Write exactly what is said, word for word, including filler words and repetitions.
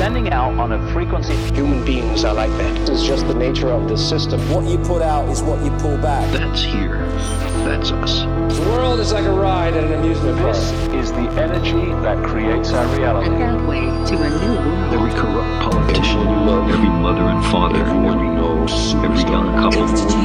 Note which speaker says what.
Speaker 1: sending out on a frequency.
Speaker 2: Human beings are like that. It's just the nature of the system.
Speaker 3: What you put out is what you pull back.
Speaker 4: That's here. That's us.
Speaker 3: The world is like a ride at an amusement park.
Speaker 1: This is the energy that creates our reality.
Speaker 5: A pathway to a new world.
Speaker 4: Every corrupt politician, every mother and father, every, every young couple,